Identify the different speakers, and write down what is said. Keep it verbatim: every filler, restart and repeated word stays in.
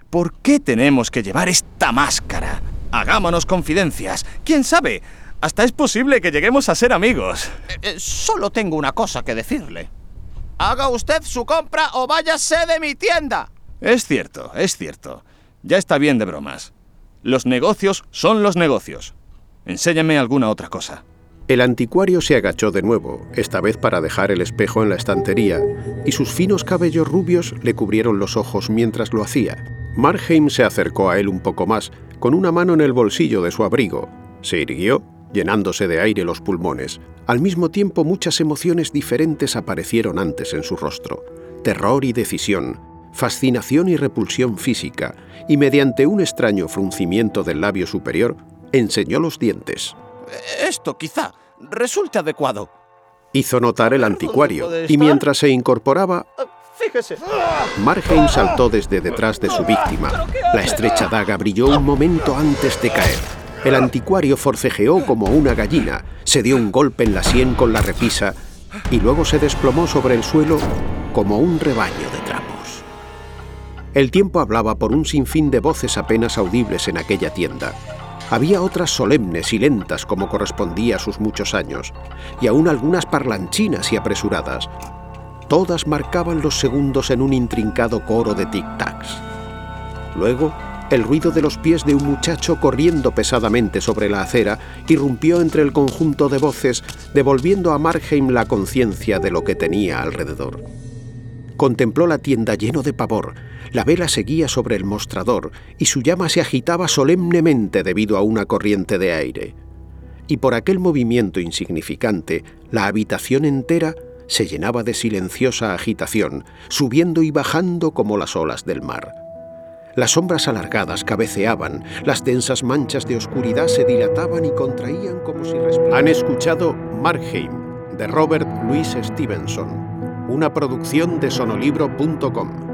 Speaker 1: ¿Por qué tenemos que llevar esta máscara? Hagámonos confidencias. ¿Quién sabe? Hasta es posible que lleguemos a ser amigos.
Speaker 2: Eh, eh, solo tengo una cosa que decirle. Haga usted su compra o váyase de mi tienda.
Speaker 1: Es cierto, es cierto. Ya está bien de bromas. Los negocios son los negocios. Enséñame alguna otra cosa.
Speaker 3: El anticuario se agachó de nuevo, esta vez para dejar el espejo en la estantería, y sus finos cabellos rubios le cubrieron los ojos mientras lo hacía. Marheim se acercó a él un poco más, con una mano en el bolsillo de su abrigo. Se irguió, llenándose de aire los pulmones. Al mismo tiempo, muchas emociones diferentes aparecieron antes en su rostro. Terror y decisión, fascinación y repulsión física, y mediante un extraño fruncimiento del labio superior, enseñó los dientes.
Speaker 2: Esto quizá resulte adecuado.
Speaker 3: Hizo notar el anticuario, y mientras se incorporaba,
Speaker 2: Fíjese.
Speaker 3: Marheim saltó desde detrás de su víctima. La estrecha daga brilló un momento antes de caer. El anticuario forcejeó como una gallina, se dio un golpe en la sien con la repisa y luego se desplomó sobre el suelo como un rebaño de trapos. El tiempo hablaba por un sinfín de voces apenas audibles en aquella tienda. Había otras solemnes y lentas como correspondía a sus muchos años, y aún algunas parlanchinas y apresuradas. Todas marcaban los segundos en un intrincado coro de tic-tacs. Luego, el ruido de los pies de un muchacho corriendo pesadamente sobre la acera irrumpió entre el conjunto de voces, devolviendo a Marheim la conciencia de lo que tenía alrededor. Contempló la tienda lleno de pavor. La vela seguía sobre el mostrador y su llama se agitaba solemnemente debido a una corriente de aire. Y por aquel movimiento insignificante, la habitación entera se llenaba de silenciosa agitación, subiendo y bajando como las olas del mar. Las sombras alargadas cabeceaban, las densas manchas de oscuridad se dilataban y contraían como si respiraran. Han escuchado Marheim, de Robert Louis Stevenson, una producción de sonolibro punto com.